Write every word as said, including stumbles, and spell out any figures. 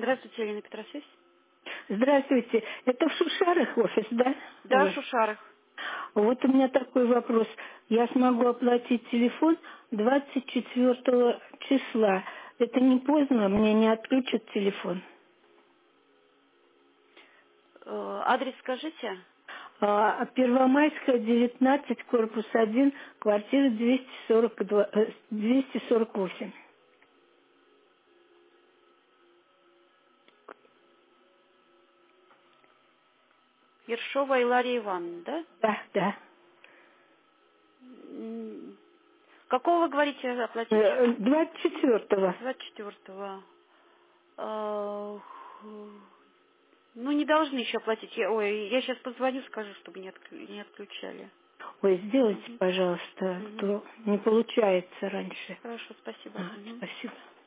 Здравствуйте, Елена Петросвязь. Здравствуйте. Это в Шушарах офис, да? Да, в Ой. Шушарах. Вот у меня такой вопрос. Я смогу оплатить телефон двадцать четвёртого числа. Это не поздно? Мне не отключат телефон? Э, Адрес скажите. А, Первомайская, девятнадцать, корпус один, квартира двести сорок два, э, двести сорок восемь. Ершова Илария Ивановна, да? Да, да. М, Какого вы говорите оплатить? Э, двадцать четвёртого. двадцать четвёртого. Э, Ну, не должны еще платить. Я- Ой, я сейчас позвоню, скажу, чтобы не, отклю- не отключали. Ой, сделайте, Мгм. пожалуйста, а Мгм. то не получается раньше. Хорошо, спасибо. А, Мгм. спасибо.